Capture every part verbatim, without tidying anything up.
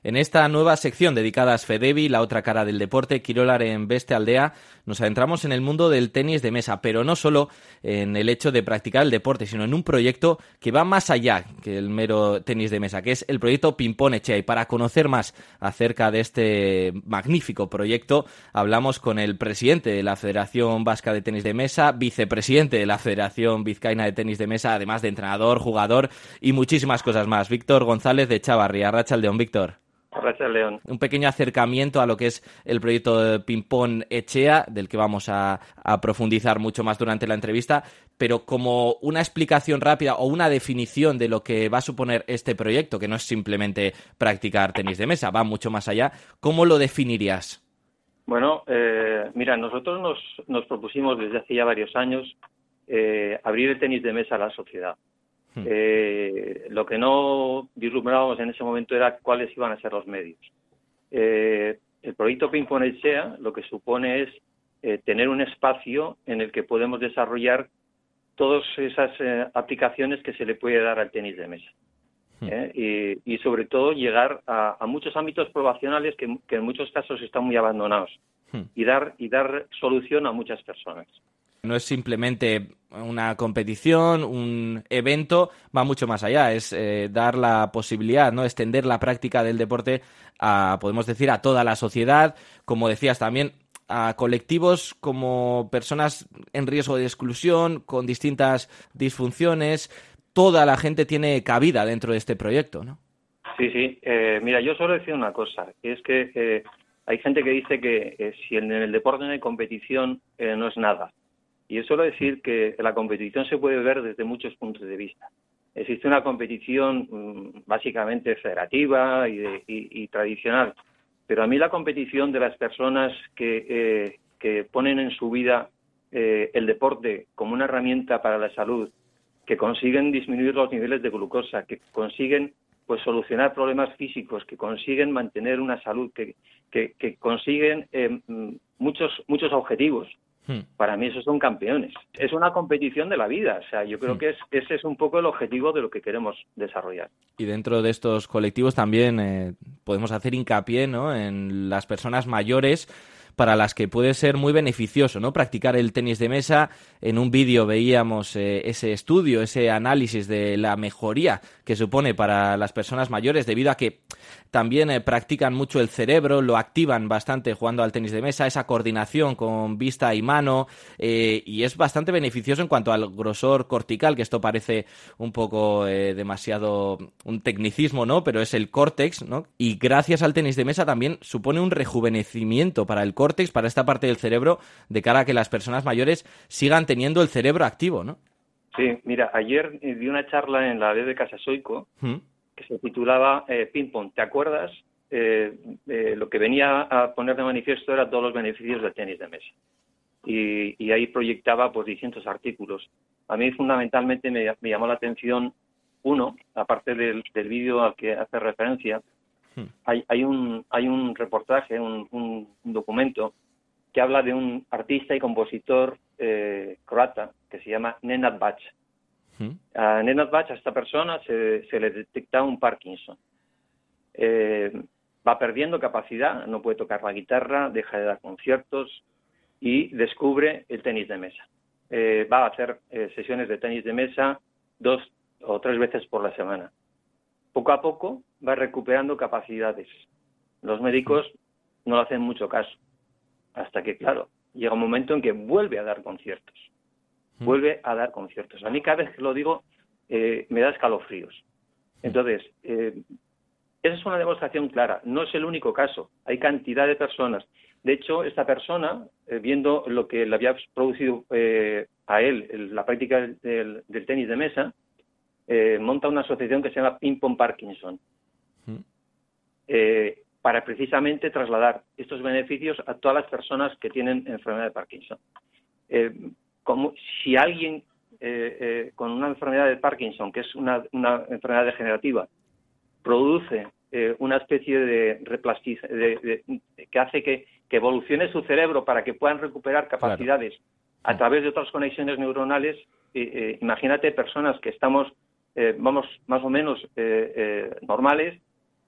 En esta nueva sección dedicada a Asfedevi, la otra cara del deporte, Kirolaren Beste Aldea, nos adentramos en el mundo del tenis de mesa, pero no solo en el hecho de practicar el deporte, sino en un proyecto que va más allá que el mero tenis de mesa, que es el proyecto Ping-Pong Etxea. Y para conocer más acerca de este magnífico proyecto, hablamos con el presidente de la Federación Vasca de Tenis de Mesa, vicepresidente de la Federación Vizcaína de Tenis de Mesa, además de entrenador, jugador y muchísimas cosas más. Víctor González de Chavarri. Arratsaldeon, Víctor. Gracias, León. Un pequeño acercamiento a lo que es el proyecto de Ping-Pong Etxea, del que vamos a, a profundizar mucho más durante la entrevista, pero como una explicación rápida o una definición de lo que va a suponer este proyecto, que no es simplemente practicar tenis de mesa, va mucho más allá, ¿cómo lo definirías? Bueno, eh, mira, nosotros nos, nos propusimos desde hace ya varios años eh, abrir el tenis de mesa a la sociedad. Eh, lo que no vislumbrábamos en ese momento era cuáles iban a ser los medios. Eh, el proyecto Ping-Pong Etxea lo que supone es eh, tener un espacio en el que podemos desarrollar todas esas eh, aplicaciones que se le puede dar al tenis de mesa. Eh, y, y sobre todo llegar a, a muchos ámbitos poblacionales que, que en muchos casos están muy abandonados y dar, y dar solución a muchas personas. No es simplemente una competición, un evento, va mucho más allá. Es eh, dar la posibilidad, ¿no? Extender la práctica del deporte a, podemos decir, a toda la sociedad. Como decías también, a colectivos como personas en riesgo de exclusión, con distintas disfunciones. Toda la gente tiene cabida dentro de este proyecto, ¿no? Sí, sí. Eh, mira, yo solo decir una cosa, que es que eh, hay gente que dice que eh, si en el deporte no hay competición, eh, no es nada. Y es solo decir que la competición se puede ver desde muchos puntos de vista. Existe una competición mmm, básicamente federativa y, de, y, y tradicional, pero a mí la competición de las personas que, eh, que ponen en su vida eh, el deporte como una herramienta para la salud, que consiguen disminuir los niveles de glucosa, que consiguen pues solucionar problemas físicos, que consiguen mantener una salud, que, que, que consiguen eh, muchos, muchos objetivos. Hmm. Para mí esos son campeones. Es una competición de la vida. O sea, yo creo hmm. que es, ese es un poco el objetivo de lo que queremos desarrollar. Y dentro de estos colectivos también eh, podemos hacer hincapié, ¿no?, en las personas mayores, para las que puede ser muy beneficioso, ¿no?, practicar el tenis de mesa. En un vídeo veíamos eh, ese estudio, ese análisis de la mejoría que supone para las personas mayores, debido a que también eh, practican mucho el cerebro, lo activan bastante jugando al tenis de mesa, esa coordinación con vista y mano, eh, y es bastante beneficioso en cuanto al grosor cortical, que esto parece un poco eh, demasiado un tecnicismo, ¿no?, pero es el córtex, ¿no?, y gracias al tenis de mesa también supone un rejuvenecimiento para el córtex, para esta parte del cerebro, de cara a que las personas mayores sigan teniendo el cerebro activo, ¿no? Sí, mira, ayer di una charla en la B de Casasoico ¿Mm? que se titulaba eh, Ping Pong. ¿Te acuerdas? Eh, eh, lo que venía a poner de manifiesto era todos los beneficios del tenis de mesa. Y, y ahí proyectaba pues distintos artículos. A mí fundamentalmente me, me llamó la atención uno, aparte del, del vídeo al que hace referencia, ¿Mm? hay, hay, un, hay un reportaje, un, un, un documento que habla de un artista y compositor eh, croata que se llama Nenad Bac. ¿Mm? A Nenad Bac, a esta persona, se, se le detecta un Parkinson. Eh, va perdiendo capacidad, no puede tocar la guitarra, deja de dar conciertos y descubre el tenis de mesa. Eh, va a hacer eh, sesiones de tenis de mesa dos o tres veces por la semana. Poco a poco va recuperando capacidades. Los médicos no le hacen mucho caso. Hasta que, claro, llega un momento en que vuelve a dar conciertos. Vuelve a dar conciertos. A mí cada vez que lo digo eh, me da escalofríos. Entonces, eh, esa es una demostración clara. No es el único caso. Hay cantidad de personas. De hecho, esta persona, eh, viendo lo que le había producido eh, a él el, la práctica del, del, del tenis de mesa, eh, monta una asociación que se llama Ping Pong Parkinson. Eh, para precisamente trasladar estos beneficios a todas las personas que tienen enfermedad de Parkinson. Eh, como si alguien eh, eh, con una enfermedad de Parkinson, que es una, una enfermedad degenerativa, produce eh, una especie de replasticidad de, de, de, que hace que, que evolucione su cerebro para que puedan recuperar capacidades claro. a través de otras conexiones neuronales, eh, eh, imagínate personas que estamos, eh, vamos, más o menos eh, eh, normales,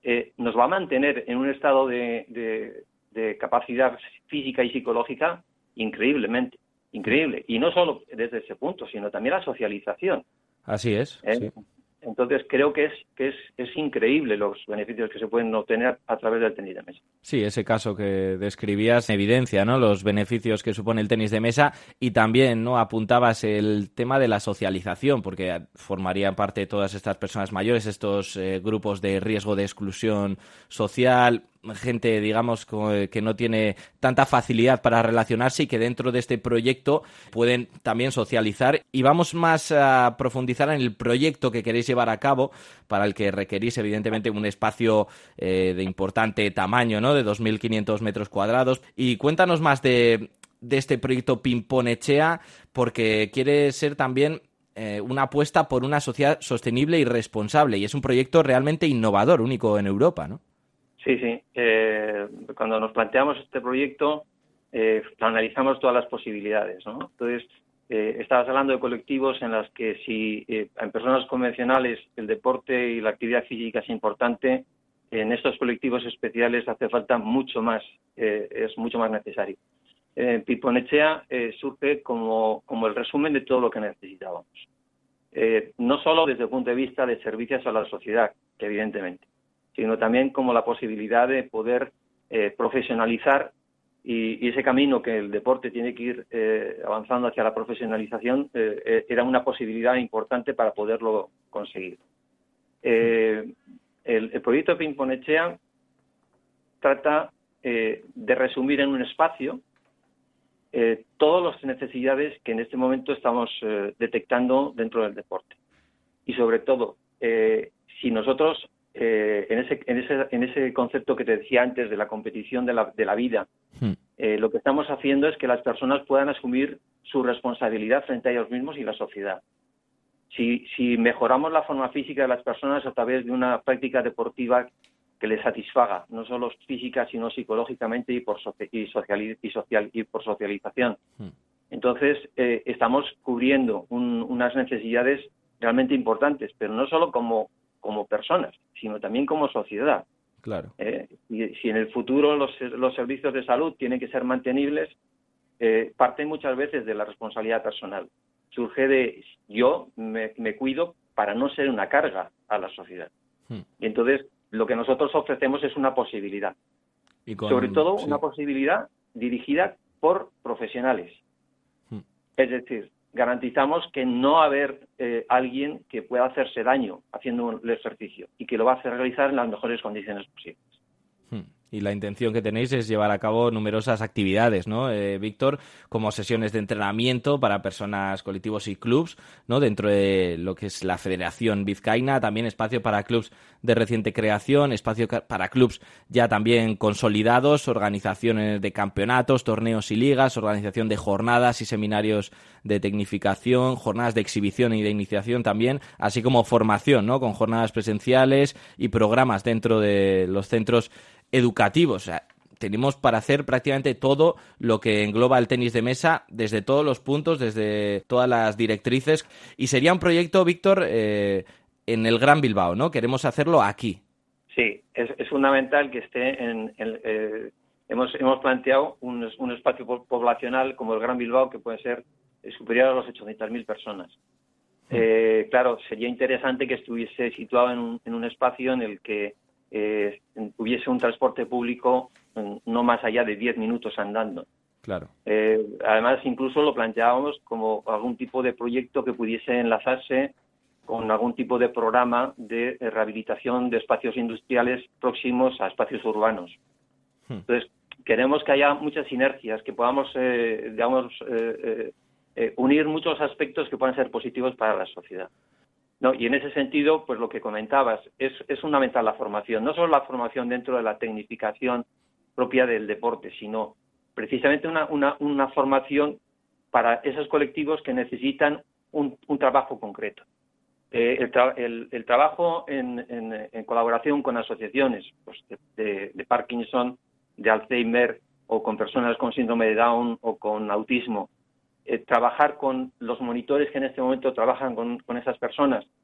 eh, nos va a mantener en un estado de, de, de capacidad física y psicológica increíblemente, increíble. Y no solo desde ese punto, sino también la socialización. Así es, ¿Eh? sí. Entonces creo que es que es, es increíble los beneficios que se pueden obtener a través del tenis de mesa. Sí, ese caso que describías evidencia, ¿no? Los beneficios que supone el tenis de mesa y también, ¿no? Apuntabas el tema de la socialización, porque formarían parte de todas estas personas mayores, estos eh, grupos de riesgo de exclusión social, gente, digamos, que no tiene tanta facilidad para relacionarse y que dentro de este proyecto pueden también socializar. Y vamos más a profundizar en el proyecto que queréis llevar a cabo, para el que requerís, evidentemente, un espacio eh, de importante tamaño, ¿no? De dos mil quinientos metros cuadrados. Y cuéntanos más de, de este proyecto Pimponetxea, porque quiere ser también eh, una apuesta por una sociedad sostenible y responsable. Y es un proyecto realmente innovador, único en Europa, ¿no? Sí, sí. Eh, cuando nos planteamos este proyecto, eh, analizamos todas las posibilidades, ¿no? Entonces, eh, estabas hablando de colectivos en los que si eh, en personas convencionales el deporte y la actividad física es importante, en estos colectivos especiales hace falta mucho más, eh, es mucho más necesario. Eh, Pimponetxea eh, surge como, como el resumen de todo lo que necesitábamos. Eh, no solo desde el punto de vista de servicios a la sociedad, que evidentemente, sino también como la posibilidad de poder eh, profesionalizar y, y ese camino que el deporte tiene que ir eh, avanzando hacia la profesionalización eh, era una posibilidad importante para poderlo conseguir. Eh, el, el proyecto Pimponetxea trata eh, de resumir en un espacio eh, todas las necesidades que en este momento estamos eh, detectando dentro del deporte. Y sobre todo, eh, si nosotros Eh, en ese en ese en ese concepto que te decía antes de la competición de la de la vida, eh, lo que estamos haciendo es que las personas puedan asumir su responsabilidad frente a ellos mismos y la sociedad. Si si mejoramos la forma física de las personas a través de una práctica deportiva que les satisfaga, no solo física sino psicológicamente y por y social y social y por socialización, entonces eh, estamos cubriendo un, unas necesidades realmente importantes, pero no solo como como personas, sino también como sociedad. Claro. Eh, y si en el futuro los, los servicios de salud tienen que ser mantenibles, eh, parte muchas veces de la responsabilidad personal. Surge de yo me, me cuido para no ser una carga a la sociedad. Hmm. Y entonces lo que nosotros ofrecemos es una posibilidad. Y con, Sobre todo sí. una posibilidad dirigida por profesionales. Hmm. Es decir, garantizamos que no va a haber eh, alguien que pueda hacerse daño haciendo el ejercicio y que lo va a hacer realizar en las mejores condiciones posibles. Hmm. Y la intención que tenéis es llevar a cabo numerosas actividades, ¿no, eh, Víctor? Como sesiones de entrenamiento para personas, colectivos y clubs, ¿no? Dentro de lo que es la Federación Vizcaína, también espacio para clubs de reciente creación, espacio para clubs ya también consolidados, organizaciones de campeonatos, torneos y ligas, organización de jornadas y seminarios de tecnificación, jornadas de exhibición y de iniciación también, así como formación, ¿no? Con jornadas presenciales y programas dentro de los centros educativos. O sea, tenemos para hacer prácticamente todo lo que engloba el tenis de mesa desde todos los puntos, desde todas las directrices. Y sería un proyecto, Víctor, eh, en el Gran Bilbao, ¿no? Queremos hacerlo aquí. Sí, es, es fundamental que esté en... en eh, hemos, hemos planteado un, un espacio poblacional como el Gran Bilbao que puede ser superior a los ochocientas mil personas. Mm. Eh, claro, sería interesante que estuviese situado en un, en un espacio en el que Eh, hubiese un transporte público no más allá de diez minutos andando. Claro. Eh, además, incluso lo planteábamos como algún tipo de proyecto que pudiese enlazarse con algún tipo de programa de rehabilitación de espacios industriales próximos a espacios urbanos. Hmm. Entonces, queremos que haya muchas sinergias, que podamos, eh, digamos, eh, eh, unir muchos aspectos que puedan ser positivos para la sociedad. No, y en ese sentido, pues lo que comentabas, es, es fundamental la formación, no solo la formación dentro de la tecnificación propia del deporte, sino precisamente una, una, una formación para esos colectivos que necesitan un, un trabajo concreto. Eh, el, tra el, el trabajo en, en, en colaboración con asociaciones pues, de, de, de Parkinson, de Alzheimer o con personas con síndrome de Down o con autismo, Eh, trabajar con los monitores que en este momento trabajan con, con esas personas,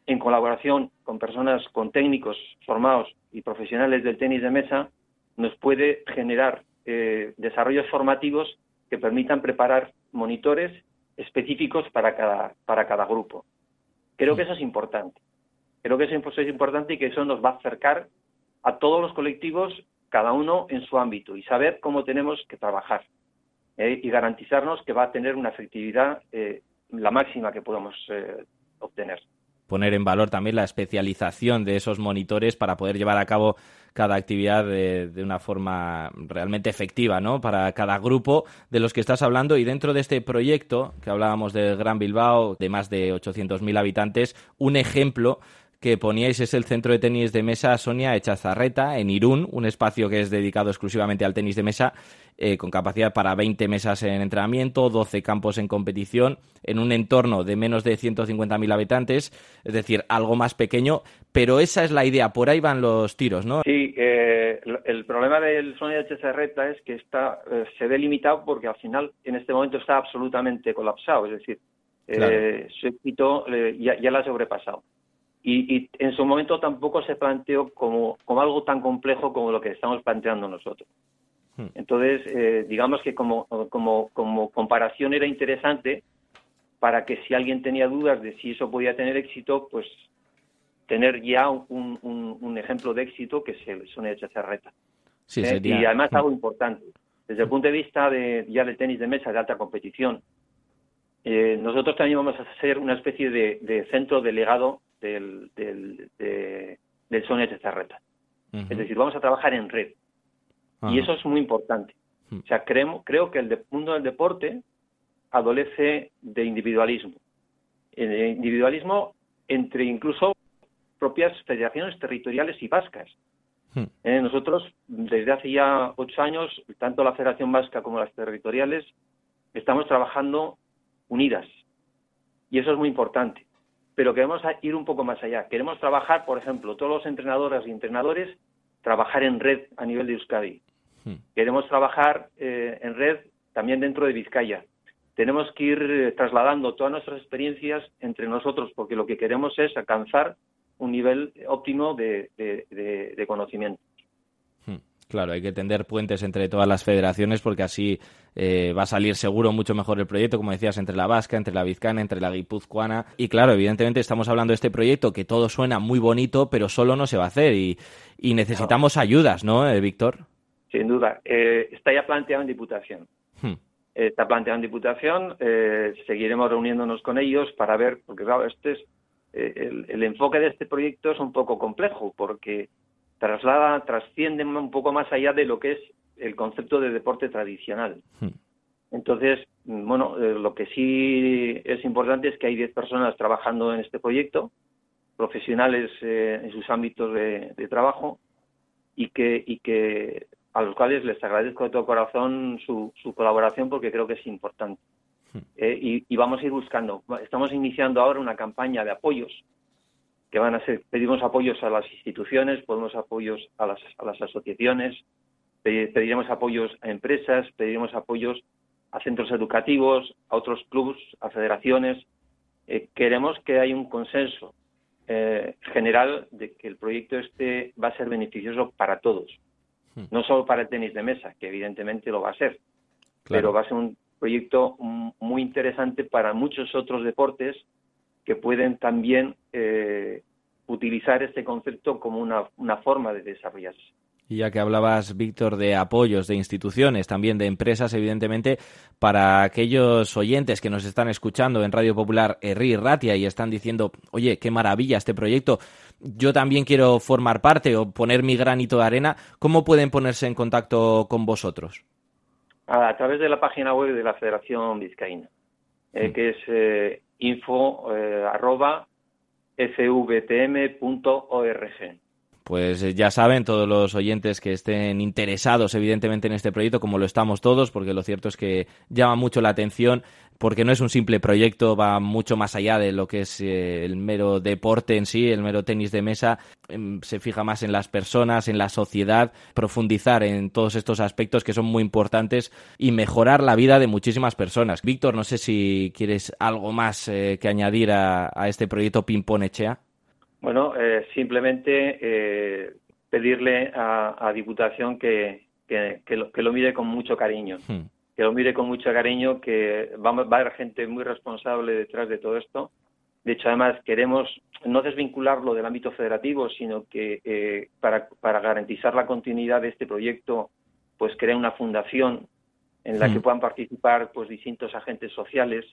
en colaboración con personas, con técnicos formados y profesionales del tenis de mesa, nos puede generar eh, desarrollos formativos que permitan preparar monitores específicos para cada, para cada grupo. Creo que eso es importante. Creo que eso es importante y que eso nos va a acercar a todos los colectivos, cada uno en su ámbito, y saber cómo tenemos que trabajar eh, y garantizarnos que va a tener una efectividad eh, la máxima que podamos eh, obtener. Poner en valor también la especialización de esos monitores para poder llevar a cabo cada actividad de, de una forma realmente efectiva, ¿no? Para cada grupo de los que estás hablando. Y dentro de este proyecto, que hablábamos del Gran Bilbao, de más de ochocientos mil habitantes, un ejemplo que poníais es el centro de tenis de mesa Sonia Echazarreta en Irún, un espacio que es dedicado exclusivamente al tenis de mesa, eh, con capacidad para veinte mesas en entrenamiento, doce campos en competición, en un entorno de menos de ciento cincuenta mil habitantes, es decir, algo más pequeño, pero esa es la idea, por ahí van los tiros, ¿no? Sí, eh, el problema del Sonia Echazarreta es que está eh, se ve limitado porque al final, en este momento, está absolutamente colapsado, es decir, claro. eh, su éxito eh, ya, ya la ha sobrepasado. Y, y en su momento tampoco se planteó como, como algo tan complejo como lo que estamos planteando nosotros. Hmm. Entonces, eh, digamos que como, como, como comparación era interesante para que si alguien tenía dudas de si eso podía tener éxito, pues tener ya un, un, un ejemplo de éxito que es el Sonia Echazarreta. Sí, ¿Eh? sería... Y además algo importante, desde el punto de vista de ya del tenis de mesa de alta competición, eh, nosotros también vamos a ser una especie de, de centro delegado del, del, de, del Sonia Echazarreta. Uh-huh. Es decir, vamos a trabajar en red. Uh-huh. Y eso es muy importante. Uh-huh. O sea, creemos, creo que el de, mundo del deporte adolece de individualismo. El individualismo entre incluso propias federaciones territoriales y vascas. Uh-huh. Eh, nosotros, desde hace ya ocho años, tanto la Federación Vasca como las territoriales, estamos trabajando unidas. Y eso es muy importante. Pero queremos ir un poco más allá. Queremos trabajar, por ejemplo, todos los entrenadoras y entrenadores, trabajar en red a nivel de Euskadi. Hmm. Queremos trabajar eh, en red también dentro de Vizcaya. Tenemos que ir eh, trasladando todas nuestras experiencias entre nosotros, porque lo que queremos es alcanzar un nivel óptimo de, de, de, de conocimiento. Hmm. Claro, hay que tender puentes entre todas las federaciones porque así eh, va a salir seguro mucho mejor el proyecto, como decías, entre la vasca, entre la vizcana, entre la guipuzcoana. Y claro, evidentemente estamos hablando de este proyecto que todo suena muy bonito, pero solo no se va a hacer y, y necesitamos no. ayudas, ¿no, eh, Víctor? Sin duda. Eh, está ya planteado en Diputación. Hmm. Eh, está planteado en Diputación. Eh, seguiremos reuniéndonos con ellos para ver, porque claro, este es eh, el, el enfoque de este proyecto es un poco complejo porque traslada, trasciende un poco más allá de lo que es el concepto de deporte tradicional. Hmm. Entonces, bueno, eh, lo que sí es importante es que hay diez personas trabajando en este proyecto, profesionales eh, en sus ámbitos de, de trabajo, y que, y que a los cuales les agradezco de todo corazón su, su colaboración porque creo que es importante. Hmm. Eh, y, y vamos a ir buscando. Estamos iniciando ahora una campaña de apoyos que van a ser, pedimos apoyos a las instituciones, pedimos apoyos a las, a las asociaciones, pediremos apoyos a empresas, pediremos apoyos a centros educativos, a otros clubes, a federaciones. Eh, queremos que haya un consenso eh, general de que el proyecto este va a ser beneficioso para todos, no solo para el tenis de mesa, que evidentemente lo va a ser, claro. Pero va a ser un proyecto muy interesante para muchos otros deportes que pueden también eh, utilizar este concepto como una, una forma de desarrollarse. Y ya que hablabas, Víctor, de apoyos de instituciones, también de empresas, evidentemente, para aquellos oyentes que nos están escuchando en Radio Popular Herri Ratia y están diciendo, oye, qué maravilla este proyecto, yo también quiero formar parte o poner mi granito de arena, ¿cómo pueden ponerse en contacto con vosotros? A, a través de la página web de la Federación Vizcaína, eh, mm. que es eh, info eh, arroba fvtm punto org. Pues ya saben todos los oyentes que estén interesados evidentemente en este proyecto, como lo estamos todos, porque lo cierto es que llama mucho la atención, porque no es un simple proyecto, va mucho más allá de lo que es eh, el mero deporte en sí, el mero tenis de mesa, eh, se fija más en las personas, en la sociedad, profundizar en todos estos aspectos que son muy importantes y mejorar la vida de muchísimas personas. Víctor, no sé si quieres algo más eh, que añadir a, a este proyecto Ping Pong Etxea. Bueno, eh, simplemente eh, pedirle a, a Diputación que, que, que, lo, que lo mire con mucho cariño, hmm. que lo mire con mucho cariño, que va, va a haber gente muy responsable detrás de todo esto. De hecho, además, queremos no desvincularlo del ámbito federativo, sino que eh, para, para garantizar la continuidad de este proyecto, pues crear una fundación en la hmm. que puedan participar pues distintos agentes sociales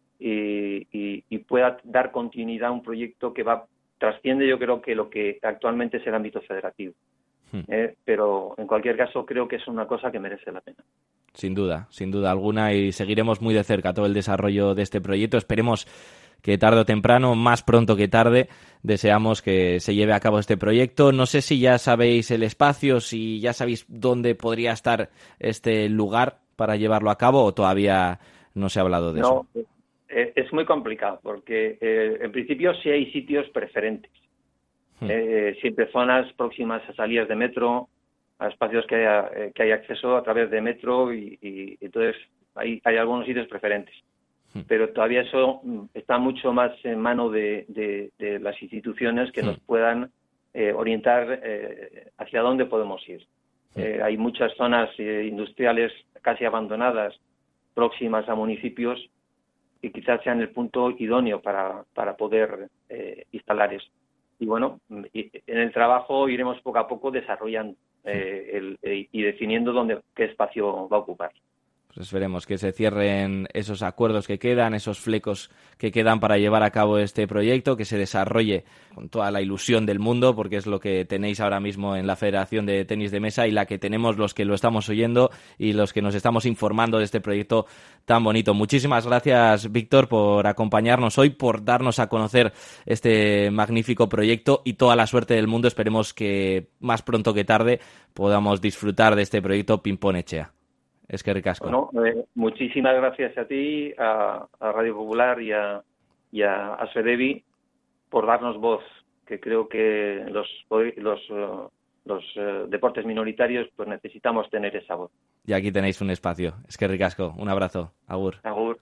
y, y, y pueda dar continuidad a un proyecto que va trasciende, yo creo, que lo que actualmente es el ámbito federativo. Hmm. Eh, pero, en cualquier caso, creo que es una cosa que merece la pena. Sin duda, sin duda alguna, y seguiremos muy de cerca todo el desarrollo de este proyecto. Esperemos que tarde o temprano, más pronto que tarde, deseamos que se lleve a cabo este proyecto. No sé si ya sabéis el espacio, si ya sabéis dónde podría estar este lugar para llevarlo a cabo, o todavía no se ha hablado de no, eso. Eh, es muy complicado, porque eh, en principio sí hay sitios preferentes. Hmm. Eh, siempre zonas próximas a salidas de metro, a espacios que haya, eh, que hay acceso a través de metro, y, y entonces hay, hay algunos sitios preferentes. Pero todavía eso está mucho más en mano de, de, de las instituciones que nos puedan eh, orientar eh, hacia dónde podemos ir. Eh, hay muchas zonas eh, industriales casi abandonadas, próximas a municipios, que quizás sean el punto idóneo para, para poder eh, instalar eso. Y bueno, y, en el trabajo iremos poco a poco desarrollando eh, el, eh, y definiendo dónde, qué espacio va a ocupar. Pues esperemos que se cierren esos acuerdos que quedan, esos flecos que quedan para llevar a cabo este proyecto, que se desarrolle con toda la ilusión del mundo, porque es lo que tenéis ahora mismo en la Federación de Tenis de Mesa y la que tenemos los que lo estamos oyendo y los que nos estamos informando de este proyecto tan bonito. Muchísimas gracias, Víctor, por acompañarnos hoy, por darnos a conocer este magnífico proyecto, y toda la suerte del mundo. Esperemos que más pronto que tarde podamos disfrutar de este proyecto Ping-Pong Etxea. Es que ricasco. Bueno, eh, muchísimas gracias a ti, a, a Radio Popular y a, y a, a Sedevi por darnos voz, que creo que los los, uh, los uh, deportes minoritarios pues necesitamos tener esa voz. Y aquí tenéis un espacio. Es que ricasco. Un abrazo. Agur. Agur.